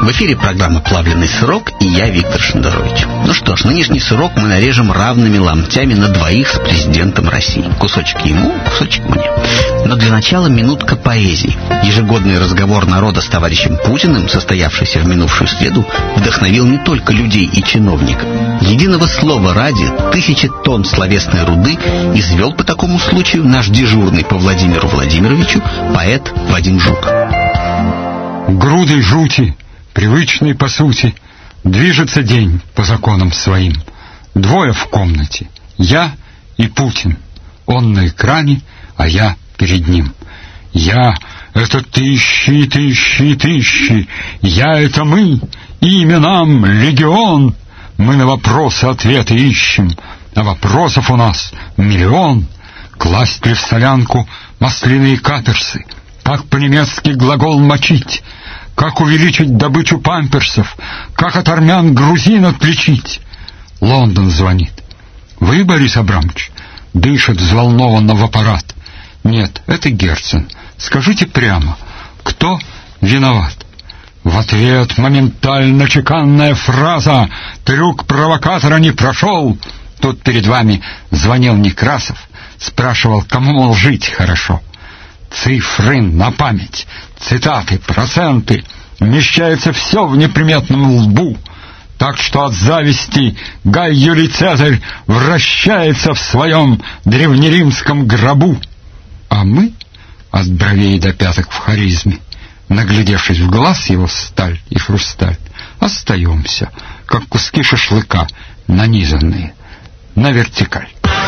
В эфире программа «Плавленый сырок» и я, Виктор Шендерович. Ну что ж, нынешний сырок мы нарежем равными ломтями на двоих с президентом России. Кусочек ему, кусочек мне. Но для начала минутка поэзии. Ежегодный разговор народа с товарищем Путиным, состоявшийся в минувшую среду, вдохновил не только людей и чиновников. Единого слова ради 1000 тонн словесной руды извел по такому случаю наш дежурный по Владимиру Владимировичу поэт Вадим Жук. Грудой жути, привычной по сути, движется день по законам своим. Двое в комнате, я и Путин. Он на экране, а я перед ним. Я — это тысячи и тысячи и тысячи. Я — это мы, имя нам легион. Мы на вопросы ответы ищем, а вопросов у нас миллион. Класть ли в солянку масляные каперсы? Как по-немецки глагол «мочить»? Как увеличить добычу памперсов? Как от армян грузин отличить? Лондон звонит. Вы, Борис Абрамович? Дышит взволнованно в аппарат. Нет, это Герцен. Скажите прямо, кто виноват? В ответ моментально чеканная фраза. Трюк провокатора не прошел. Тут перед вами звонил Некрасов. Спрашивал, кому, мол, жить хорошо. Цифры на память, цитаты, проценты. Вмещается все в неприметном лбу. Так что от зависти Гай Юлий Цезарь вращается в своем древнеримском гробу. А мы, от бровей до пяток в харизме, наглядевшись в глаз его сталь и хрусталь, остаемся, как куски шашлыка, нанизанные на вертикаль.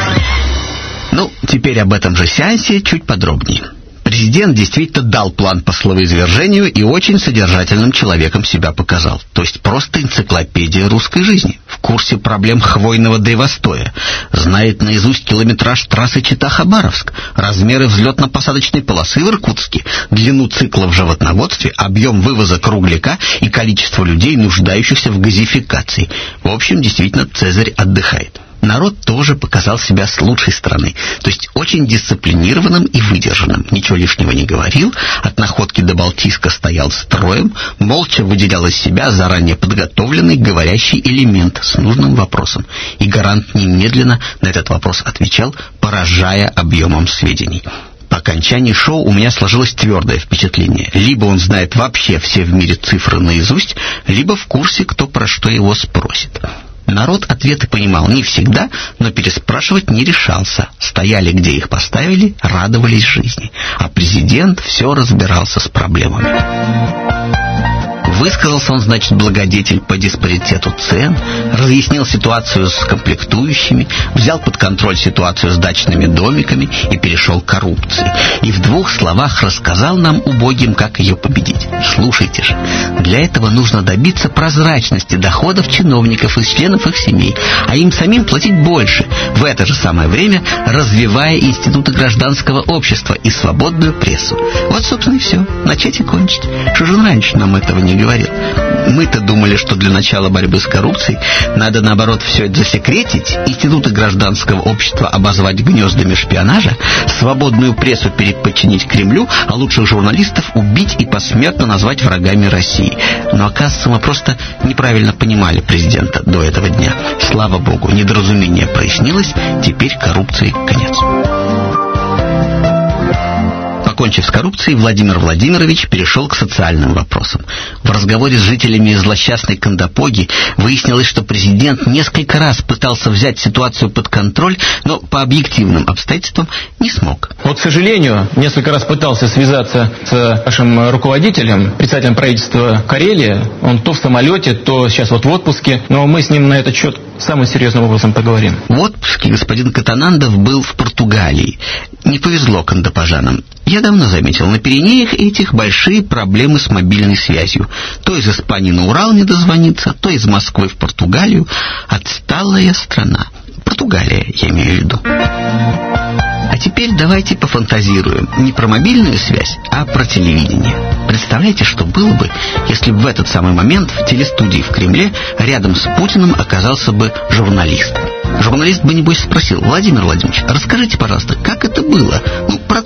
Ну, теперь об этом же сеансе чуть подробнее. Президент действительно дал план по словоизвержению и очень содержательным человеком себя показал. То есть просто энциклопедия русской жизни. В курсе проблем хвойного Дейвостоя. Знает наизусть километраж трассы Чита-Хабаровск, размеры взлетно-посадочной полосы в Иркутске, длину цикла в животноводстве, объем вывоза кругляка и количество людей, нуждающихся в газификации. В общем, действительно, Цезарь отдыхает. Народ тоже показал себя с лучшей стороны, то есть очень дисциплинированным и выдержанным. Ничего лишнего не говорил, от Находки до Балтийска стоял строем, молча выделял из себя заранее подготовленный говорящий элемент с нужным вопросом. И гарант немедленно на этот вопрос отвечал, поражая объемом сведений. По окончании шоу у меня сложилось твердое впечатление. Либо он знает вообще все в мире цифры наизусть, либо в курсе, кто про что его спросит. Народ ответы понимал не всегда, но переспрашивать не решался. Стояли, где их поставили, радовались жизни. А президент все разбирался с проблемами. Высказался он, значит, благодетель по диспаритету цен, разъяснил ситуацию с комплектующими, взял под контроль ситуацию с дачными домиками и перешел к коррупции. И в 2 словах рассказал нам, убогим, как ее победить. Слушайте же, для этого нужно добиться прозрачности доходов чиновников и членов их семей, а им самим платить больше, в это же самое время развивая институты гражданского общества и свободную прессу. Вот, собственно, и все. Начать и кончить. Что же он раньше нам этого не говорил? Мы-то думали, что для начала борьбы с коррупцией надо, наоборот, все это засекретить, институты гражданского общества обозвать гнездами шпионажа, свободную прессу переподчинить Кремлю, а лучших журналистов убить и посмертно назвать врагами России. Но, оказывается, мы просто неправильно понимали президента до этого дня. Слава богу, недоразумение прояснилось, теперь коррупции конец. Покончив с коррупцией, Владимир Владимирович перешел к социальным вопросам. В разговоре с жителями злосчастной Кандапоги выяснилось, что президент несколько раз пытался взять ситуацию под контроль, но по объективным обстоятельствам не смог. Вот, к сожалению, несколько раз пытался связаться с нашим руководителем, председателем правительства Карелии. Он то в самолете, то сейчас вот в отпуске, но мы с ним на этот счет самым серьезным образом поговорим. В отпуске господин Катанандов был в Португалии. Не повезло кандапожанам. Я давно заметил, на Пиренеях этих большие проблемы с мобильной связью. То из Испании на Урал не дозвониться, то из Москвы в Португалию. Отсталая страна. Португалия, я имею в виду. А теперь давайте пофантазируем. Не про мобильную связь, а про телевидение. Представляете, что было бы, если бы в этот самый момент в телестудии в Кремле рядом с Путиным оказался бы журналист? Журналист бы, небось, спросил: Владимир Владимирович, расскажите, пожалуйста, как это было? Процесс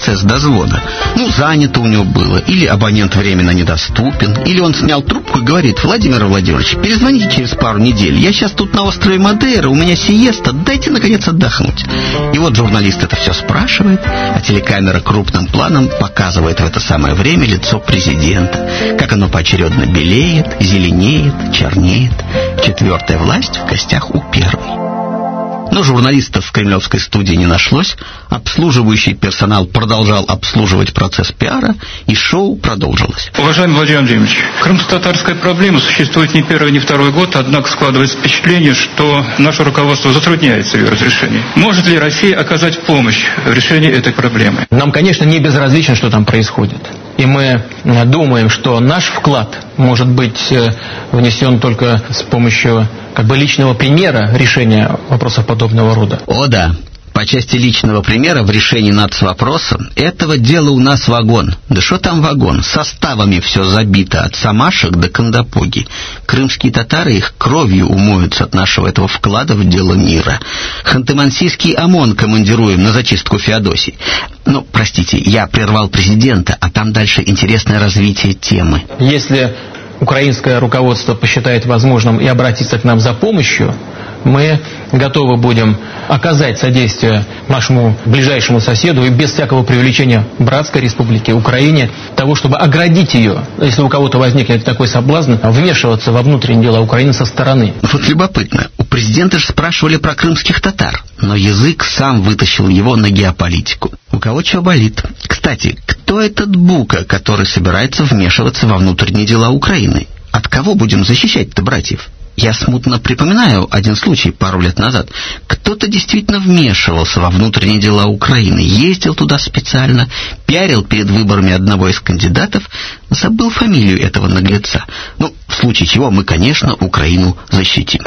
процесс дозвода. Занято у него было, или абонент временно недоступен, или он снял трубку и говорит: Владимир Владимирович, перезвоните через пару недель, я сейчас тут на острове Мадейра, у меня сиеста, дайте наконец отдохнуть. И вот журналист это все спрашивает, а телекамера крупным планом показывает в это самое время лицо президента, как оно поочередно белеет, зеленеет, чернеет. Четвертая власть в гостях у первой. Но журналистов в кремлевской студии не нашлось, обслуживающий персонал продолжал обслуживать процесс пиара, и шоу продолжилось. Уважаемый Владимир Владимирович, крымско-татарская проблема существует не первый, не второй год, однако складывается впечатление, что наше руководство затрудняется ее разрешением. Может ли Россия оказать помощь в решении этой проблемы? Нам, конечно, не безразлично, что там происходит. И мы думаем, что наш вклад может быть внесен только с помощью личного примера решения вопросов подобного рода. О да, по части личного примера в решении нацвопроса этого дела у нас вагон. Да что там вагон? Составами все забито от Самашек до Кандапоги. Крымские татары их кровью умоются от нашего этого вклада в дело мира. Ханты-Мансийский ОМОН командируем на зачистку Феодосии. Простите, я прервал президента, а там дальше интересное развитие темы. Если украинское руководство посчитает возможным и обратиться к нам за помощью, мы готовы будем оказать содействие нашему ближайшему соседу и без всякого привлечения братской республики Украине, того, чтобы оградить ее, если у кого-то возникнет такой соблазн, вмешиваться во внутренние дела Украины со стороны. Вот любопытно, у президента же спрашивали про крымских татар, но язык сам вытащил его на геополитику. У кого что болит. Кстати, кто этот Бука, который собирается вмешиваться во внутренние дела Украины? От кого будем защищать-то братьев? Я смутно припоминаю один случай пару лет назад. Кто-то действительно вмешивался во внутренние дела Украины, ездил туда специально, пиарил перед выборами одного из кандидатов, забыл фамилию этого наглеца. В случае чего мы, конечно, Украину защитим.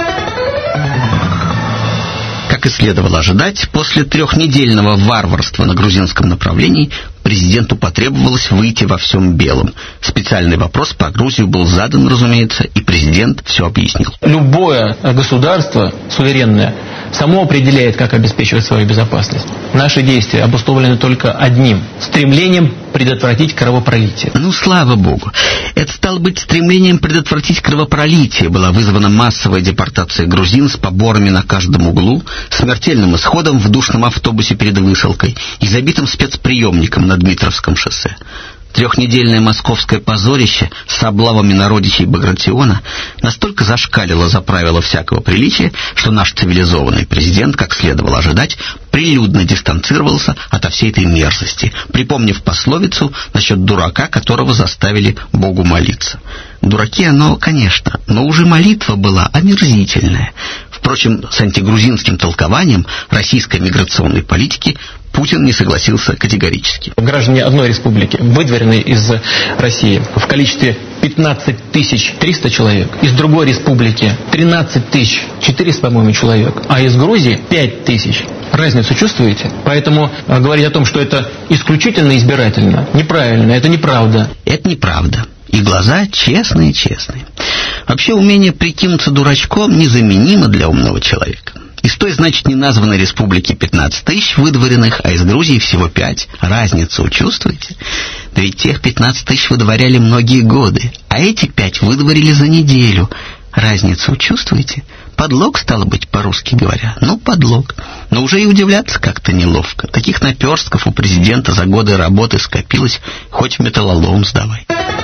Как и следовало ожидать, после трехнедельного варварства на грузинском направлении президенту потребовалось выйти во всем белом. Специальный вопрос по Грузию был задан, разумеется, и президент все объяснил. Любое государство суверенное само определяет, как обеспечивать свою безопасность. Наши действия обусловлены только одним – стремлением предотвратить кровопролитие. Слава богу. Это, стало быть, стремлением предотвратить кровопролитие была вызвана массовая депортация грузин с поборами на каждом углу, смертельным исходом в душном автобусе перед высылкой и забитым спецприемником на Дмитровском шоссе. Трехнедельное московское позорище с облавами народичей Багратиона настолько зашкалило за правила всякого приличия, что наш цивилизованный президент, как следовало ожидать, прилюдно дистанцировался ото всей этой мерзости, припомнив пословицу насчет дурака, которого заставили Богу молиться. Дураки оно, конечно, но уже молитва была омерзительная. Впрочем, с антигрузинским толкованием российской миграционной политики Путин не согласился категорически. Граждане одной республики, выдворенные из России в количестве 15 300 человек, из другой республики 13 400, по-моему, человек, а из Грузии 5 000. Разницу чувствуете? Поэтому говорить о том, что это исключительно избирательно, неправильно, это неправда. Это неправда. И глаза честные. Вообще, умение прикинуться дурачком незаменимо для умного человека. Из той, значит, неназванной республики 15 000 выдворенных, а из Грузии всего 5. Разницу чувствуете? Да ведь тех 15 000 выдворяли многие годы, а эти 5 выдворили за неделю. Разницу чувствуете? Подлог, стало быть, по-русски говоря. Подлог. Но уже и удивляться как-то неловко. Таких наперстков у президента за годы работы скопилось, хоть в металлолом сдавай.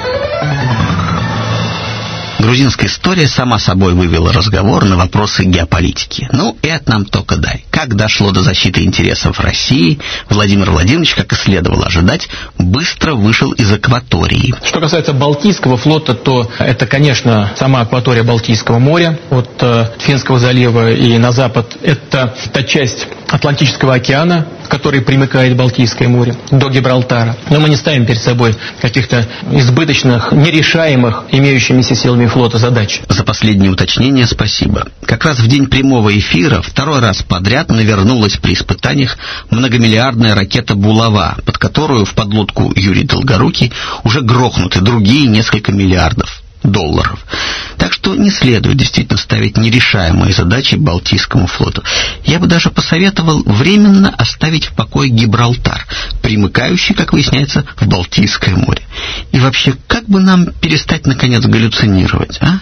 Грузинская история сама собой вывела разговор на вопросы геополитики. Это нам только дай. Как дошло до защиты интересов России, Владимир Владимирович, как и следовало ожидать, быстро вышел из акватории. Что касается Балтийского флота, то это, конечно, сама акватория Балтийского моря, от Финского залива и на запад. Это та часть Атлантического океана, к которой примыкает Балтийское море, до Гибралтара. Но мы не ставим перед собой каких-то избыточных, нерешаемых, имеющимися силами флота задач. За последнее уточнение спасибо. Как раз в день прямого эфира второй раз подряд навернулась при испытаниях многомиллиардная ракета «Булава», под которую в подлодку Юрий Долгорукий уже грохнуты другие несколько миллиардов долларов. Так что не следует действительно ставить нерешаемые задачи Балтийскому флоту. Я бы даже посоветовал временно оставить в покое Гибралтар, примыкающий, как выясняется, в Балтийское море. И вообще, как бы нам перестать, наконец, галлюцинировать, а?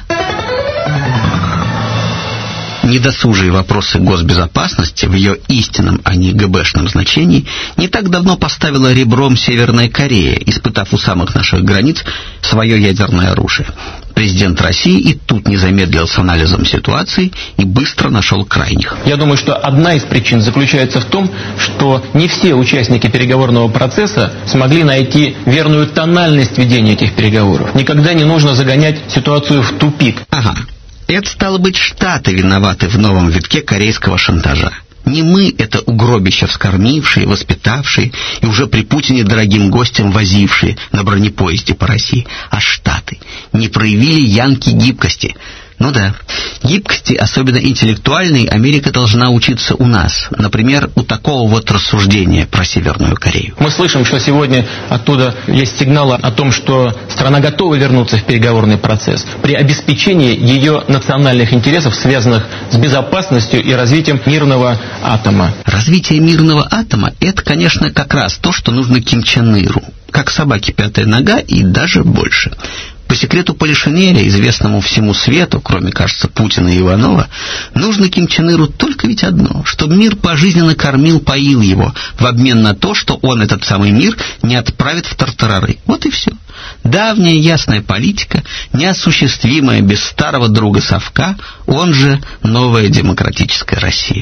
Недосужие вопросы госбезопасности в ее истинном, а не ГБшном значении не так давно поставила ребром Северная Корея, испытав у самых наших границ свое ядерное оружие. Президент России и тут не замедлил с анализом ситуации и быстро нашел крайних. Я думаю, что одна из причин заключается в том, что не все участники переговорного процесса смогли найти верную тональность ведения этих переговоров. Никогда не нужно загонять ситуацию в тупик. Ага. Это, стало быть, Штаты виноваты в новом витке корейского шантажа. Не мы, это угробища вскормившие, воспитавшие и уже при Путине дорогим гостям возившие на бронепоезде по России, а Штаты не проявили янки гибкости. Ну да, гибкости, особенно интеллектуальной, Америка должна учиться у нас. Например, у такого вот рассуждения про Северную Корею. Мы слышим, что сегодня оттуда есть сигналы о том, что страна готова вернуться в переговорный процесс при обеспечении ее национальных интересов, связанных с безопасностью и развитием мирного атома. Развитие мирного атома – это, конечно, как раз то, что нужно Ким Чен Иру. Как собаке пятая нога и даже больше. По секрету Полишинеля, известному всему свету, кроме, кажется, Путина и Иванова, нужно Ким Чен Иру только ведь одно, чтобы мир пожизненно кормил, поил его, в обмен на то, что он этот самый мир не отправит в тартарары. Вот и все. Давняя ясная политика, неосуществимая без старого друга совка, он же новая демократическая Россия.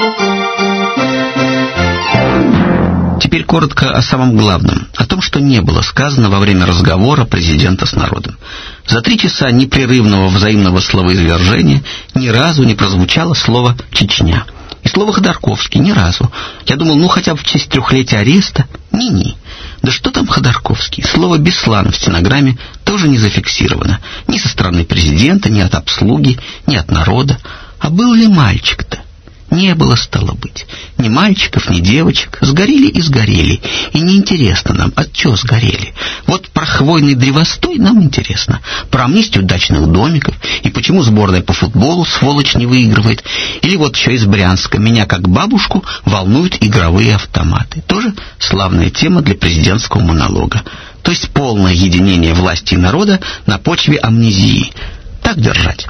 Теперь коротко о самом главном, о том, что не было сказано во время разговора президента с народом. За 3 часа непрерывного взаимного словоизвержения ни разу не прозвучало слово «Чечня». И слово «Ходорковский» ни разу. Я думал, хотя бы в честь 3-летия ареста. Ни-ни. Да что там Ходорковский? Слово «Беслан» в стенограмме тоже не зафиксировано. Ни со стороны президента, ни от обслуги, ни от народа. А был ли мальчик-то? Не было, стало быть. Ни мальчиков, ни девочек. Сгорели и сгорели. И неинтересно нам, от чего сгорели. Вот про хвойный древостой нам интересно. Про амнистию дачных домиков. И почему сборная по футболу, сволочь, не выигрывает. Или вот еще из Брянска. Меня, как бабушку, волнуют игровые автоматы. Тоже славная тема для президентского монолога. То есть полное единение власти и народа на почве амнезии. Так держать.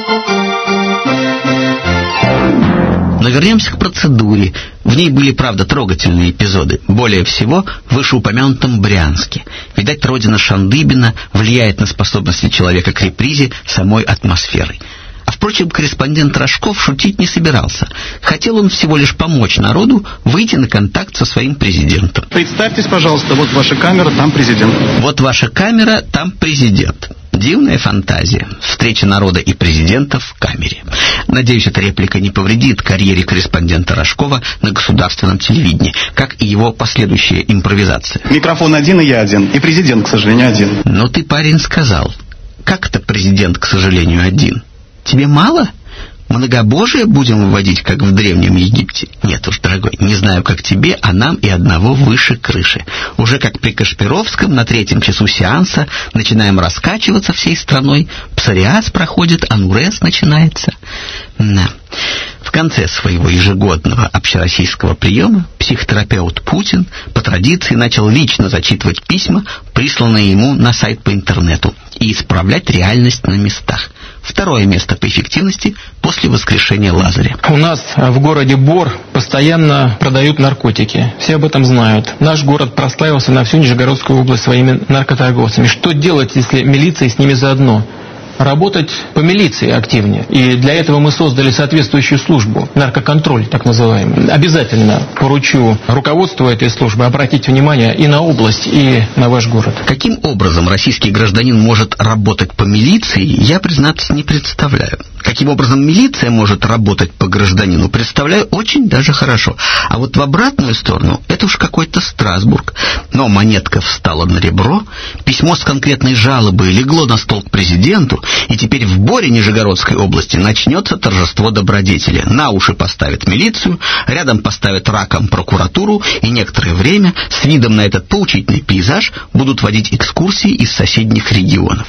Но вернемся к процедуре. В ней были, правда, трогательные эпизоды. Более всего в вышеупомянутом Брянске. Видать, родина Шандыбина влияет на способности человека к репризе самой атмосферой. А, впрочем, корреспондент Рожков шутить не собирался. Хотел он всего лишь помочь народу выйти на контакт со своим президентом. Представьтесь, пожалуйста, вот ваша камера, там президент. Вот ваша камера, там президент. Дивная фантазия. Встреча народа и президента в камере. Надеюсь, эта реплика не повредит карьере корреспондента Рожкова на государственном телевидении, как и его последующая импровизация. Микрофон один, и я один. И президент, к сожалению, один. Но ты, парень, сказал. Как это президент, к сожалению, один? Тебе мало? Многобожие будем вводить, как в Древнем Египте? Нет уж, дорогой, не знаю, как тебе, а нам и одного выше крыши. Уже как при Кашпировском на 3-м часу сеанса начинаем раскачиваться всей страной, псориаз проходит, анурез начинается. Да. В конце своего ежегодного общероссийского приема психотерапевт Путин по традиции начал лично зачитывать письма, присланные ему на сайт по интернету, и исправлять реальность на местах. 2-е место по эффективности после воскрешения Лазаря. У нас в городе Бор постоянно продают наркотики. Все об этом знают. Наш город прославился на всю Нижегородскую область своими наркоторговцами. Что делать, если милиция с ними заодно? Работать по милиции активнее. И для этого мы создали соответствующую службу, наркоконтроль так называемый. Обязательно поручу руководству этой службы обратить внимание и на область, и на ваш город. Каким образом российский гражданин может работать по милиции, я, признаться, не представляю. Каким образом милиция может работать по гражданину, представляю очень даже хорошо. А вот в обратную сторону это уж какой-то Страсбург. Но монетка встала на ребро, письмо с конкретной жалобой легло на стол к президенту, и теперь в Боре Нижегородской области начнется торжество добродетели. На уши поставят милицию, рядом поставят раком прокуратуру, и некоторое время с видом на этот поучительный пейзаж будут водить экскурсии из соседних регионов.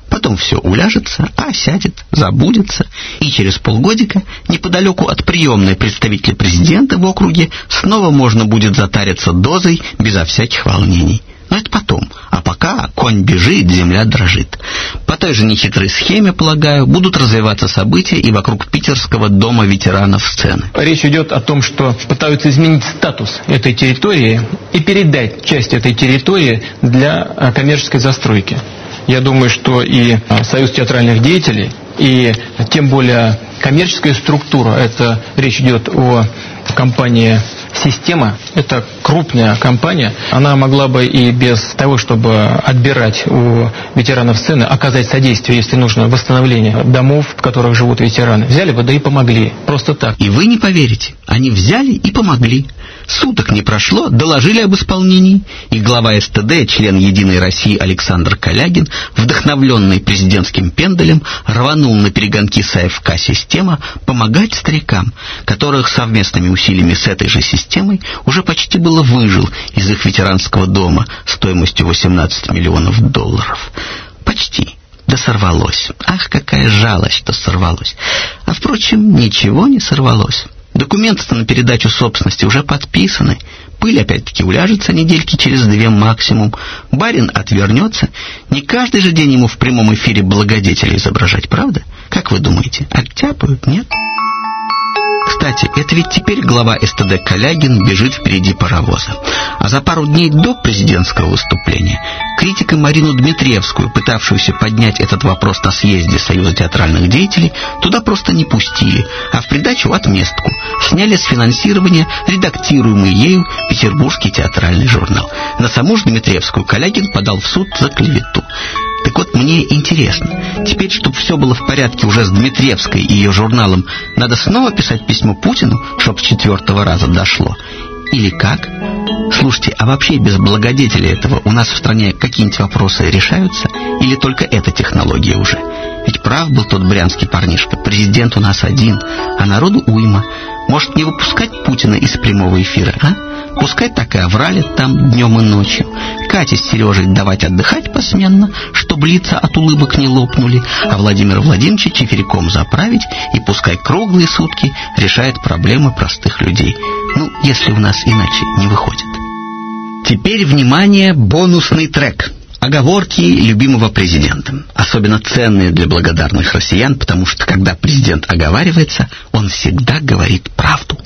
Потом все уляжется, осядет, забудется, и через полгодика неподалеку от приемной представителя президента в округе снова можно будет затариться дозой безо всяких волнений. Но это потом. А пока конь бежит, земля дрожит. По той же нехитрой схеме, полагаю, будут развиваться события и вокруг питерского дома ветеранов сцены. Речь идет о том, что пытаются изменить статус этой территории и передать часть этой территории для коммерческой застройки. Я думаю, что и Союз театральных деятелей, и тем более коммерческая структура, это речь идет о компании «Система», это крупная компания, она могла бы и без того, чтобы отбирать у ветеранов сцены, оказать содействие, если нужно, восстановление домов, в которых живут ветераны. Взяли бы, да и помогли. Просто так. И вы не поверите, они взяли и помогли. Суток не прошло, доложили об исполнении, и глава СТД, член «Единой России» Александр Калягин, вдохновленный президентским пенделем, рванул на перегонки с АФК «Система» помогать старикам, которых совместными усилиями с этой же системой уже почти было выжил из их ветеранского дома стоимостью $18 миллионов. Почти. Да сорвалось. Ах, какая жалость, что сорвалось. А, впрочем, ничего не сорвалось. Документы-то на передачу собственности уже подписаны. Пыль опять-таки уляжется недельки через 2 максимум. Барин отвернется. Не каждый же день ему в прямом эфире благодетеля изображать, правда? Как вы думаете, оттяпают, нет? Кстати, это ведь теперь глава СТД Калягин бежит впереди паровоза. А за пару дней до президентского выступления критика Марину Дмитриевскую, пытавшуюся поднять этот вопрос на съезде Союза театральных деятелей, туда просто не пустили, а в придачу отместку. Сняли с финансирования редактируемый ею Петербургский театральный журнал. На саму же Дмитриевскую Калягин подал в суд за клевету. Так вот, мне интересно, теперь, чтобы все было в порядке уже с Дмитриевской и ее журналом, надо снова писать письмо Путину, чтоб с 4-го раза дошло? Или как? Слушайте, а вообще без благодетеля этого у нас в стране какие-нибудь вопросы решаются? Или только эта технология уже? Ведь прав был тот брянский парнишка, президент у нас один, а народу уйма. Может, не выпускать Путина из прямого эфира, а? Пускай так и овралит там днем и ночью. Кате с Сережей давать отдыхать посменно, чтобы лица от улыбок не лопнули, а Владимира Владимировича чиферяком заправить, и пускай круглые сутки решает проблемы простых людей. Ну, если у нас иначе не выходит. Теперь, внимание, бонусный трек. Оговорки любимого президента. Особенно ценные для благодарных россиян, потому что, когда президент оговаривается, он всегда говорит правду.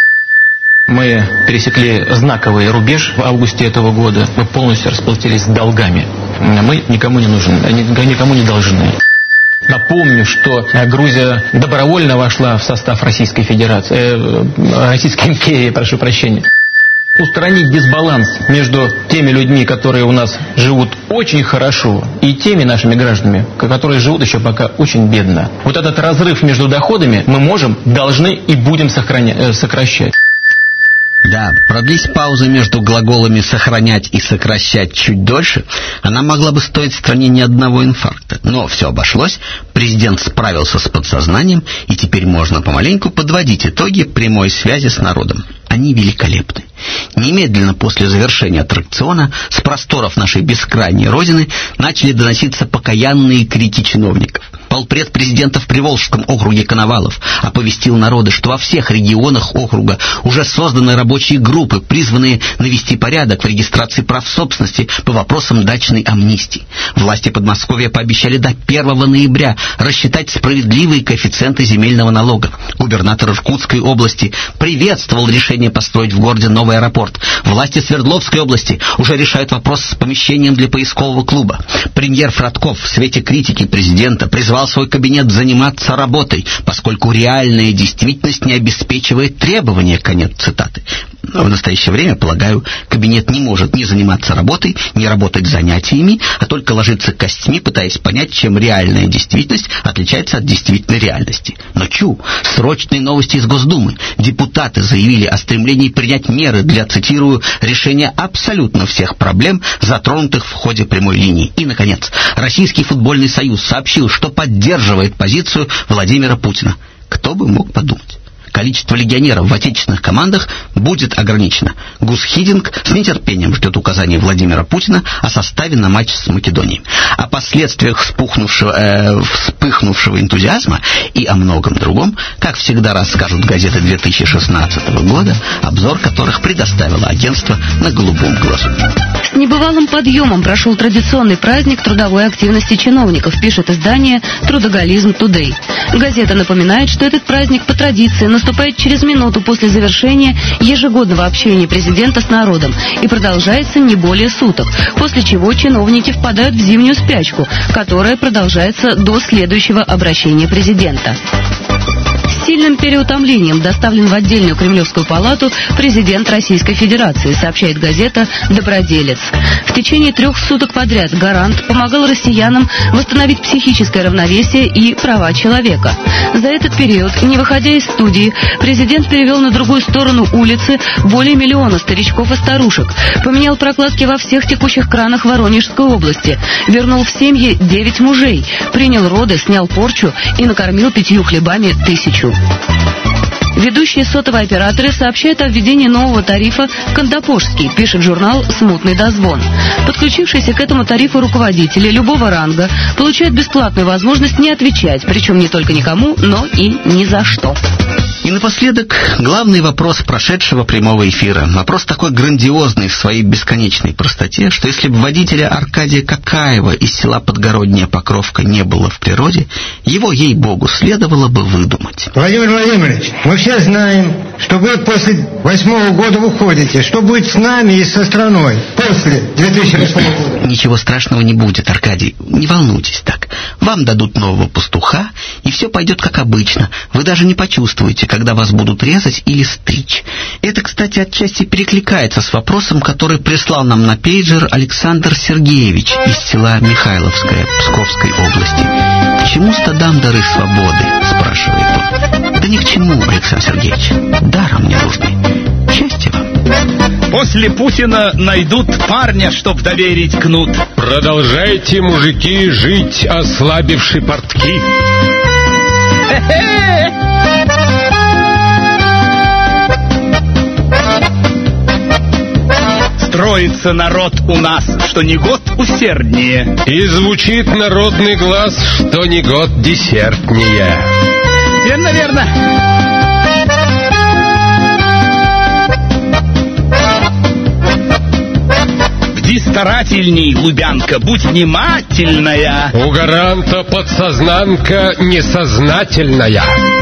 Мы пересекли знаковый рубеж в августе этого года. Мы полностью расплатились с долгами. Мы никому не нужны, никому не должны. Напомню, что Грузия добровольно вошла в состав Российской Федерации, Российской империи, прошу прощения. Устранить дисбаланс между теми людьми, которые у нас живут очень хорошо, и теми нашими гражданами, которые живут еще пока очень бедно. Вот этот разрыв между доходами мы можем, должны и будем сокращать. Да, продлись пауза между глаголами «сохранять» и «сокращать» чуть дольше, она могла бы стоить стране ни одного инфаркта. Но все обошлось, президент справился с подсознанием, и теперь можно помаленьку подводить итоги прямой связи с народом. Они великолепны. Немедленно после завершения аттракциона с просторов нашей бескрайней родины начали доноситься покаянные крики чиновников. Полпред президента в Приволжском округе Коновалов оповестил народы, что во всех регионах округа уже созданы рабочие группы, призванные навести порядок в регистрации прав собственности по вопросам дачной амнистии. Власти Подмосковья пообещали до 1 ноября рассчитать справедливые коэффициенты земельного налога. Губернатор Иркутской области приветствовал решение построить в городе новый аэропорт. Власти Свердловской области уже решают вопрос с помещением для поискового клуба. Премьер Фродков в свете критики президента призвал свой кабинет заниматься работой, поскольку реальная действительность не обеспечивает требования. Конец цитаты. Но в настоящее время, полагаю, кабинет не может ни заниматься работой, ни работать занятиями, а только ложиться костьми, пытаясь понять, чем реальная действительность отличается от действительной реальности. Но срочные новости из Госдумы. Депутаты заявили о стремлении принять меры для, цитирую, решения абсолютно всех проблем, затронутых в ходе прямой линии. И, наконец, Российский футбольный союз сообщил, что поддерживает позицию Владимира Путина. Кто бы мог подумать? Количество легионеров в отечественных командах будет ограничено. Гус Хидинг с нетерпением ждет указаний Владимира Путина о составе на матч с Македонией. О последствиях вспыхнувшего энтузиазма и о многом другом, как всегда, расскажут газеты 2016 года, обзор которых предоставило агентство «На голубом глазу». С небывалым подъемом прошел традиционный праздник трудовой активности чиновников, пишет издание «Трудоголизм Тудэй». Газета напоминает, что этот праздник по традиции наступает через минуту после завершения ежегодного общения президента с народом и продолжается не более суток, после чего чиновники впадают в зимнюю спячку, которая продолжается до следующего обращения президента. С сильным переутомлением доставлен в отдельную Кремлевскую палату президент Российской Федерации, сообщает газета «Доброделец». В течение 3 суток подряд гарант помогал россиянам восстановить психическое равновесие и права человека. За этот период, не выходя из студии, президент перевел на другую сторону улицы более 1 миллиона старичков и старушек, поменял прокладки во всех текущих кранах Воронежской области, вернул в семьи 9 мужей, принял роды, снял порчу и накормил 5 хлебами 1000. Ведущие сотовые операторы сообщают о введении нового тарифа «Кандапожский», пишет журнал «Смутный дозвон». Подключившиеся к этому тарифу руководители любого ранга получают бесплатную возможность не отвечать, причем не только никому, но и ни за что. И напоследок, главный вопрос прошедшего прямого эфира. Вопрос такой грандиозный в своей бесконечной простоте, что если бы водителя Аркадия Какаева из села Подгородняя Покровка не было в природе, его, ей-богу, следовало бы выдумать. Владимир Владимирович, мы все знаем, что вы после 2008 года уходите. Что будет с нами и со страной после 2008 года? Ничего страшного не будет, Аркадий. Не волнуйтесь так. Вам дадут нового пастуха, и все пойдет как обычно. Вы даже не почувствуете, когда вас будут резать или стричь. Это, кстати, отчасти перекликается с вопросом, который прислал нам на пейджер Александр Сергеевич из села Михайловское Псковской области. «К чему стадам дары свободы?» — спрашивает он. «Да ни к чему, Александр Сергеевич. Даром не нужны. Счастья вам». После Путина найдут парня, чтоб доверить кнут. Продолжайте, мужики, жить, ослабивши портки. Строится народ у нас, что не год усерднее. И звучит народный глаз, что не год десертнее. Верно, верно. Бди старательней, Лубянка, будь внимательная. У гаранта подсознанка несознательная.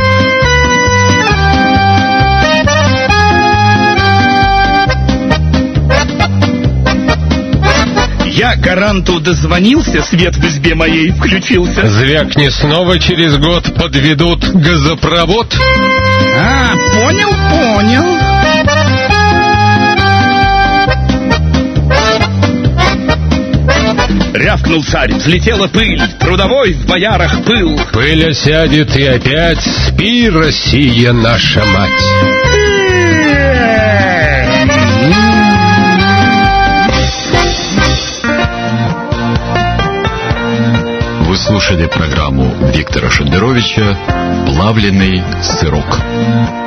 Я гаранту дозвонился, свет в избе моей включился. Звякни снова, через год подведут газопровод. Понял. Рявкнул царь, взлетела пыль, трудовой в боярах пыл. Пыль осядет и опять спи, Россия наша мать. Вы слушали программу Виктора Шендеровича «Плавленый сырок».